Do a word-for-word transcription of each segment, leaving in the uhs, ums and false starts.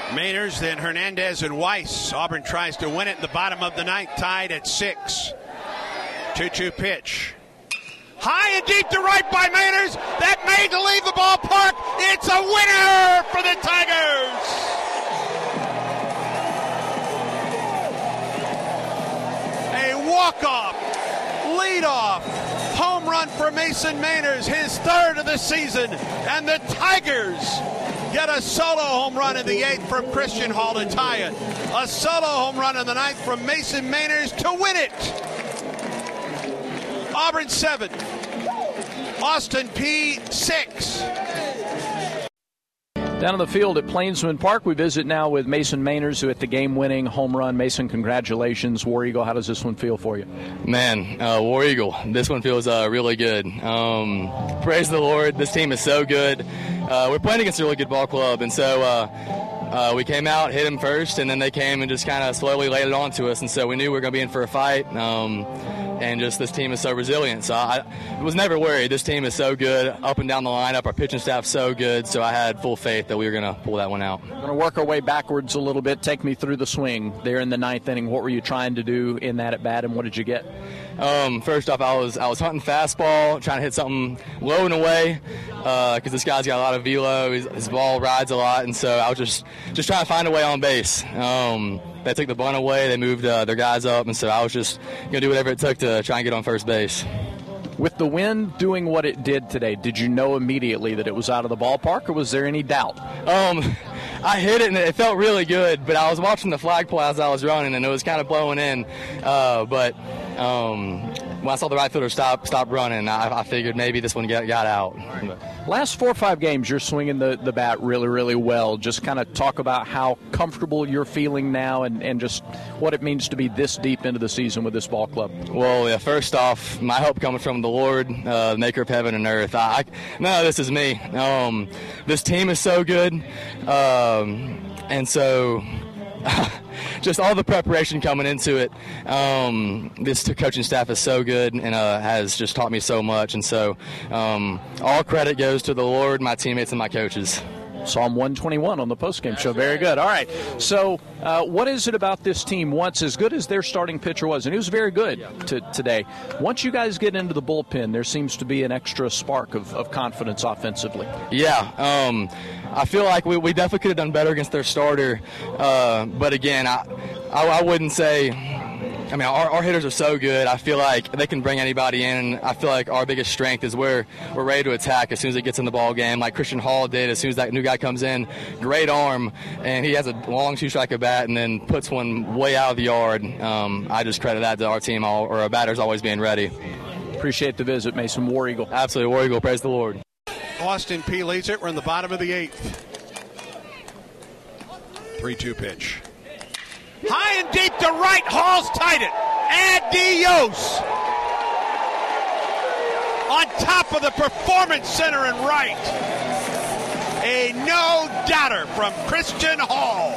Mainers, then Hernandez and Weiss. Auburn tries to win it in the bottom of the ninth, tied at six. two two pitch. High and deep to right by Mainers. That made to leave the ballpark. It's a winner for the Tigers. A walk-off, lead-off, home run for Mason Mainers, his third of the season. And the Tigers get a solo home run in the eighth from Christian Hall to tie it. A solo home run in the ninth from Mason Mainers to win it. Auburn seven, Austin Peay six. Down on the field at Plainsman Park, we visit now with Mason Mainers, who hit the game-winning home run. Mason, congratulations. War Eagle, how does this one feel for you? Man, uh, War Eagle, this one feels uh, really good. Um, praise the Lord, this team is so good. Uh, we're playing against a really good ball club, and so uh, uh, we came out, hit them first, and then they came and just kind of slowly laid it on to us, and so we knew we were going to be in for a fight. Um, And just this team is so resilient. So I, I was never worried. This team is so good. Up and down the lineup, our pitching staff's so good. So I had full faith that we were going to pull that one out. Going to work our way backwards a little bit. Take me through the swing there in the ninth inning. What were you trying to do in that at bat, and what did you get? Um, first off, I was I was hunting fastball, trying to hit something low and away, because uh, this guy's got a lot of velo. His, his ball rides a lot, and so I was just just trying to find a way on base. Um, they took the bunt away. They moved uh, their guys up, and so I was just going to do whatever it took to try and get on first base. With the wind doing what it did today, did you know immediately that it was out of the ballpark, or was there any doubt? Um, I hit it, and it felt really good, but I was watching the flagpole as I was running, and it was kind of blowing in. Uh, but um, when I saw the right fielder stop stop running, I, I figured maybe this one got, got out. Last four or five games, you're swinging the, the bat really, really well. Just kind of talk about how comfortable you're feeling now and, and just what it means to be this deep into the season with this ball club. Well, yeah, first off, my help coming from the Lord, uh, the maker of heaven and earth. I, I, no, this is me. Um, this team is so good. Um, and so just all the preparation coming into it. Um, this coaching staff is so good and uh, has just taught me so much. And so um, all credit goes to the Lord, my teammates, and my coaches. Psalm one twenty-one on the postgame show. Very good. All right. So uh, what is it about this team, once as good as their starting pitcher was, and he was very good to, today, once you guys get into the bullpen, there seems to be an extra spark of, of confidence offensively? Yeah. Um, I feel like we, we definitely could have done better against their starter. Uh, but, again, I, I, I wouldn't say – I mean, our, our hitters are so good. I feel like they can bring anybody in. And I feel like our biggest strength is we're, we're ready to attack as soon as it gets in the ball game, like Christian Hall did as soon as that new guy comes in. Great arm, and he has a long two-strike at bat and then puts one way out of the yard. Um, I just credit that to our team, all, or our batters always being ready. Appreciate the visit, Mason. War Eagle. Absolutely, War Eagle. Praise the Lord. Austin Peay leads it. We're in the bottom of the eighth. three two pitch. High and deep to right. Hall's tied it. Adios. On top of the Performance Center in right. A no-doubter from Christian Hall.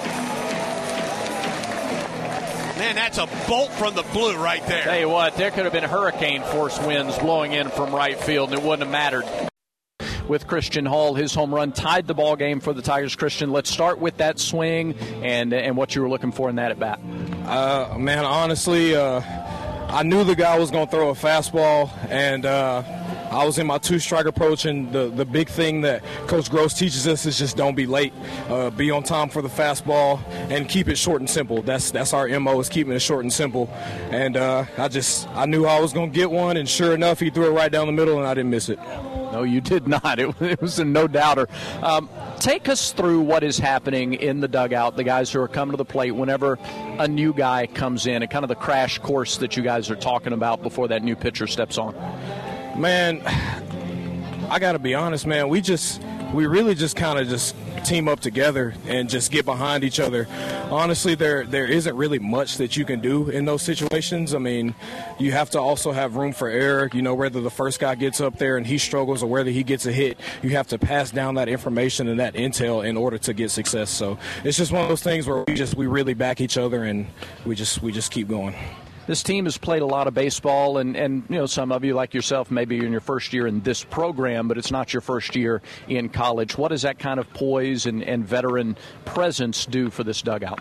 Man, that's a bolt from the blue right there. Tell you what, there could have been hurricane force winds blowing in from right field, and it wouldn't have mattered. With Christian Hall, his home run tied the ball game for the Tigers. Christian, let's start with that swing and and what you were looking for in that at bat. Uh, man, honestly, uh, I knew the guy was going to throw a fastball, and uh, I was in my two-strike approach, and the, the big thing that Coach Gross teaches us is just don't be late. Uh, be on time for the fastball and keep it short and simple. That's that's our M O, is keeping it short and simple. And uh, I just I knew I was going to get one, and sure enough, he threw it right down the middle, and I didn't miss it. No, you did not. It, it was a no-doubter. Um, take us through what is happening in the dugout, the guys who are coming to the plate whenever a new guy comes in, and kind of the crash course that you guys are talking about before that new pitcher steps on. Man, I got to be honest, man. We just, we really just kind of just team up together and just get behind each other. Honestly, there there isn't really much that you can do in those situations. I mean, you have to also have room for error. You know, whether the first guy gets up there and he struggles or whether he gets a hit, you have to pass down that information and that intel in order to get success. So it's just one of those things where we just we really back each other and we just we just keep going. This team has played a lot of baseball, and, and you know, some of you, like yourself, maybe you're in your first year in this program, but it's not your first year in college. What does that kind of poise and, and veteran presence do for this dugout?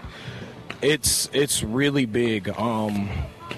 It's it's really big. Um,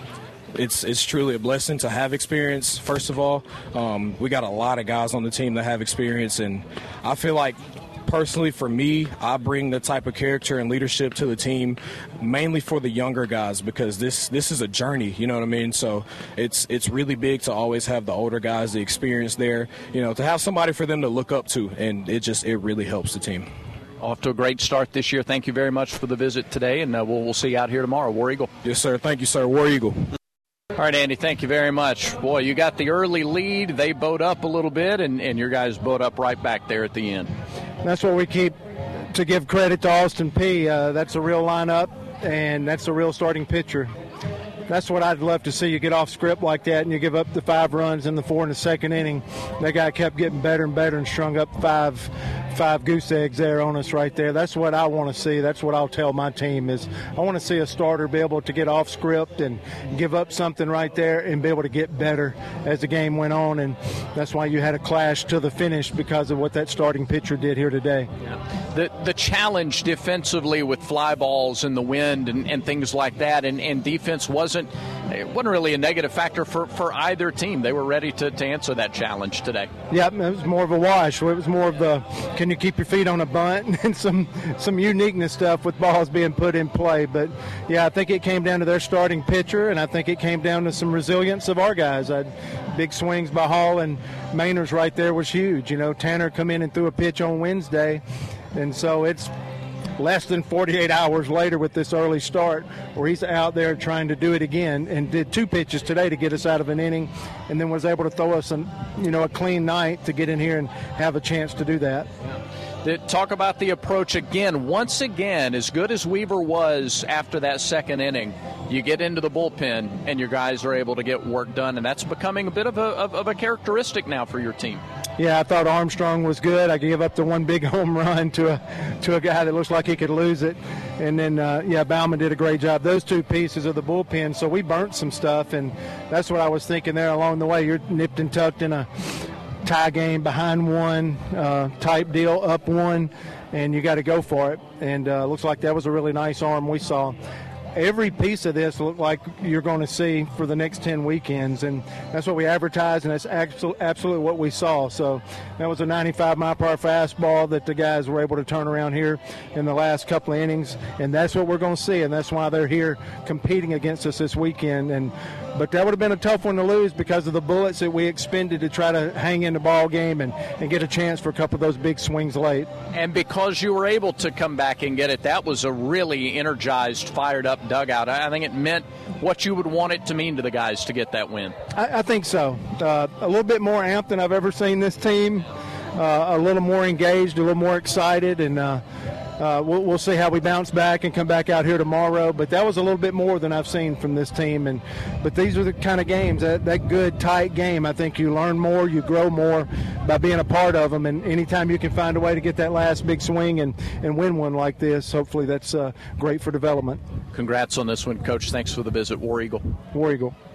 it's it's truly a blessing to have experience. First of all, um, we got a lot of guys on the team that have experience, and I feel like, personally, for me, I bring the type of character and leadership to the team, mainly for the younger guys, because this this is a journey, you know what I mean? So it's it's really big to always have the older guys, the experience there, you know, to have somebody for them to look up to, and it just it really helps the team. Off to a great start this year. Thank you very much for the visit today, and uh, we'll, we'll see you out here tomorrow. War Eagle. Yes, sir. Thank you, sir. War Eagle. All right, Andy, thank you very much. Boy, you got the early lead. They bowed up a little bit, and, and your guys bowed up right back there at the end. That's what we keep to give credit to Austin Peay. Uh, that's a real lineup, and that's a real starting pitcher. That's what I'd love to see. You get off script like that, and you give up the five runs in the four in the second inning. That guy kept getting better and better and strung up five five goose eggs there on us right there. That's what I want to see. That's what I'll tell my team is I want to see a starter be able to get off script and give up something right there and be able to get better as the game went on. And that's why you had a clash to the finish, because of what that starting pitcher did here today. The the challenge defensively with fly balls and the wind and, and things like that, and, and defense wasn't it wasn't really a negative factor for, for either team. They were ready to, to answer that challenge today. Yeah, it was more of a wash. It was more of the can you keep your feet on a bunt and some some uniqueness stuff with balls being put in play. But, yeah, I think it came down to their starting pitcher, and I think it came down to some resilience of our guys. I had big swings by Hall, and Mainers right there was huge. You know, Tanner come in and threw a pitch on Wednesday, and so it's less than forty-eight hours later with this early start where he's out there trying to do it again, and did two pitches today to get us out of an inning, and then was able to throw us an, you know, a clean night to get in here and have a chance to do that. Talk about the approach again. Once again, as good as Weaver was after that second inning, you get into the bullpen and your guys are able to get work done, and that's becoming a bit of a, of, of a characteristic now for your team. Yeah, I thought Armstrong was good. I gave up the one big home run to a to a guy that looks like he could lose it. And then, uh, yeah, Bauman did a great job. Those two pieces of the bullpen, so we burnt some stuff, and that's what I was thinking there along the way. You're nipped and tucked in a tie game, behind one uh, type deal, up one, and you got to go for it. And uh, looks like that was a really nice arm we saw. Every piece of this looked like you're going to see for the next ten weekends, and that's what we advertised, and that's absolutely what we saw. So that was a ninety-five mile per hour fastball that the guys were able to turn around here in the last couple of innings, and that's what we're going to see, and that's why they're here competing against us this weekend. And but that would have been a tough one to lose because of the bullets that we expended to try to hang in the ball game and, and get a chance for a couple of those big swings late. And because you were able to come back and get it, that was a really energized, fired-up dugout. I think it meant what you would want it to mean to the guys to get that win. I, I think so. Uh, a little bit more amped than I've ever seen this team. Uh, a little more engaged, a little more excited, and uh, uh, we'll, we'll see how we bounce back and come back out here tomorrow. But that was a little bit more than I've seen from this team. And but these are the kind of games, that, that good, tight game, I think you learn more, you grow more by being a part of them. And anytime you can find a way to get that last big swing and, and win one like this, hopefully that's uh, great for development. Congrats on this one, Coach. Thanks for the visit. War Eagle. War Eagle.